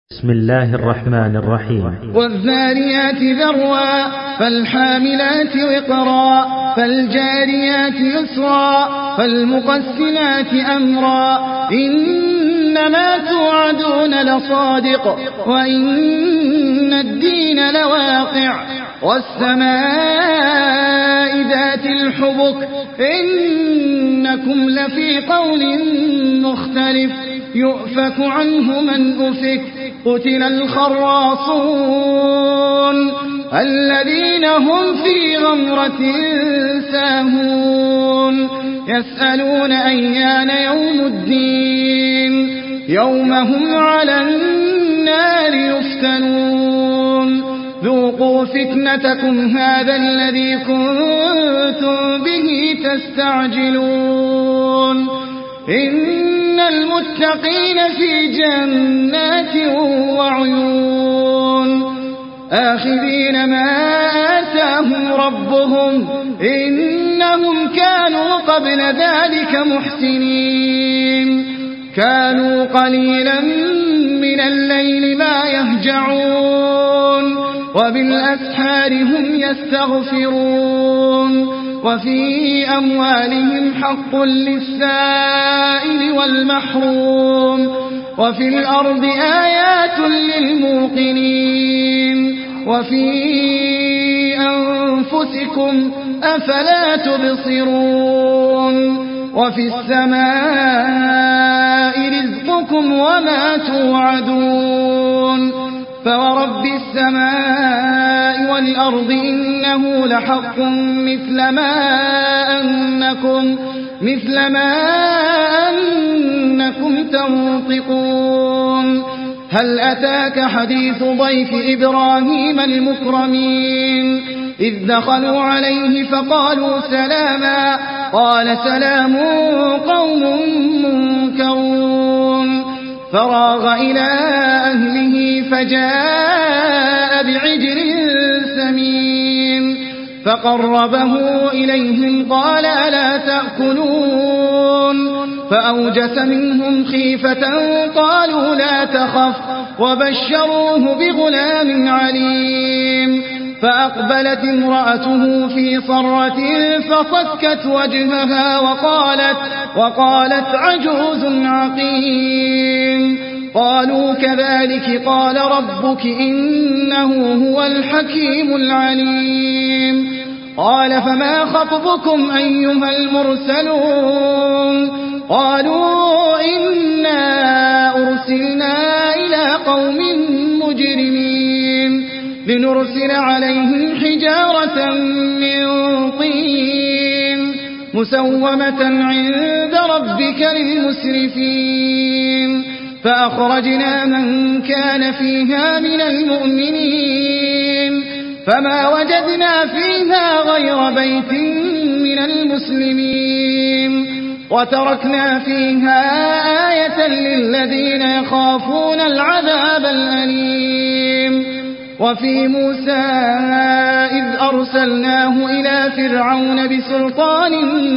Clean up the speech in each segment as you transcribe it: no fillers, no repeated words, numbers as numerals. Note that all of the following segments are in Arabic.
بسم الله الرحمن الرحيم. والذاريات ذروا فالحاملات وقرا فالجاريات يسرا فالمقسمات أمرا إنما توعدون لصادق وإن الدين لواقع والسماء ذات الحبك إنكم لفي قول مختلف يؤفك عنه من أفك قتل الخراصون الذين هم في غمرة ساهون يسألون أيان يوم الدين يوم هم على النار يفتنون ذوقوا فتنتكم هذا الذي كنتم به تستعجلون إن المتقين في جنات وعيون آخذين ما آتاهم ربهم إنهم كانوا قبل ذلك محسنين كانوا قليلا من الليل ما يهجعون وبالأسحار هم يستغفرون وفي أموالهم حق للسائل والمحروم وفي الأرض آيات للموقنين وفي أنفسكم أفلا تبصرون وفي السماء رزقكم وما توعدون فورب السماء والأرض إنه لحق مثل ما أنكم تنطقون هل أتاك حديث ضيف إبراهيم المكرمين إذ دخلوا عليه فقالوا سلاما قال سلام قوم منكرون فراغ إلى أهله فجاء بعجل سمين فقربه إليهم قال ألا تأكلون فأوجس منهم خيفة قالوا لا تخف وبشروه بغلام عليم فأقبلت امرأته في صرة فصكت وجهها وقالت عجوز عقيم قالوا كذلك قال ربك إنه هو الحكيم العليم قال فما خطبكم أيها المرسلون قالوا إنا أرسلنا إلى قوم مجرمين لنرسل عليهم حجارة من طين مسومة عند ربك للمسرفين فأخرجنا من كان فيها من المؤمنين فما وجدنا فيها غير بيت من المسلمين وتركنا فيها آية للذين يخافون العذاب الأليم وفي موسى إذ أرسلناه إلى فرعون بسلطان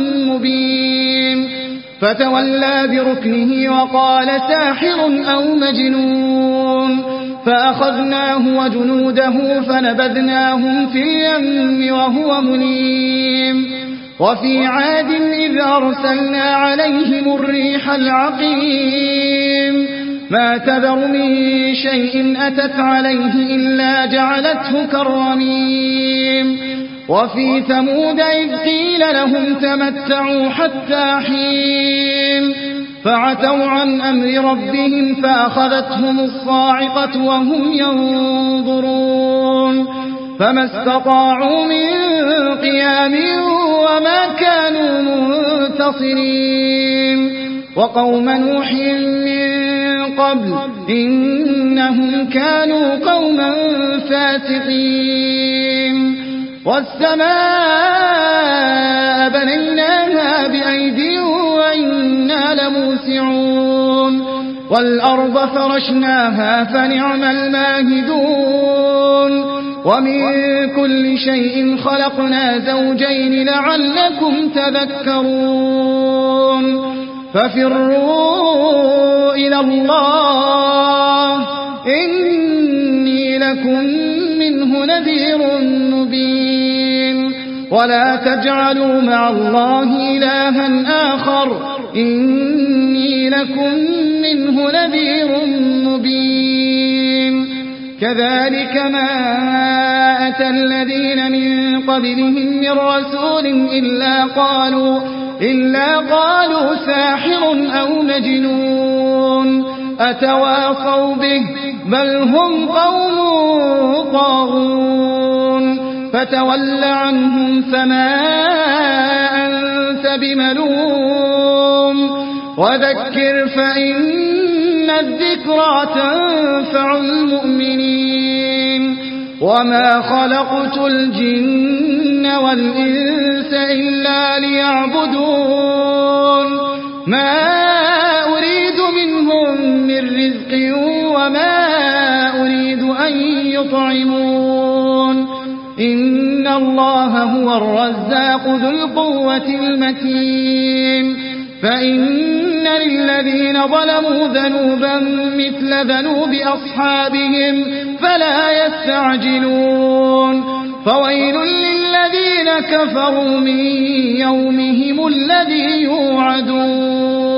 مبين فتولى بركنه وقال ساحر أو مجنون فأخذناه وجنوده فنبذناهم في اليم وهو مليم وفي عاد إذ أرسلنا عليهم الريح العقيم ما تذر من شيء أتت عليه إلا جعلته كالرميم وفي ثمود إذ قيل لهم تمتعوا حتى حين فعتوا عن أمر ربهم فأخذتهم الصاعقة وهم ينظرون فما استطاعوا من قيام وما كانوا منتصرين وقوم نوح من قبل إنهم كانوا قوما فاسقين والسماء بنيناها بأيدي وإنا لموسعون والأرض فرشناها فنعم الماهدون ومن كل شيء خلقنا زوجين لعلكم تذكرون ففروا إلى الله إني لكم منه نذير مبين ولا تجعلوا مع الله إلها آخر إني لكم منه نذير مبين كذلك ما أتى الذين من قبلهم من رسول إلا قالوا ساحر أو مجنون أتواصوا به بل هم قوم طاغون فتول عنهم فما أنت بملوم وذكر فإن الذكرى تنفع المؤمنين وما خلقت الجن والإنس إلا ليعبدون ما أريد منهم من رزق وما أريد أن يطعمون إن الله هو الرزاق ذو القوة المتين فإن للذين ظلموا ذنوبا مثل ذنوب أصحابهم فلا يستعجلون فويل للذين كفروا من يومهم الذي يوعدون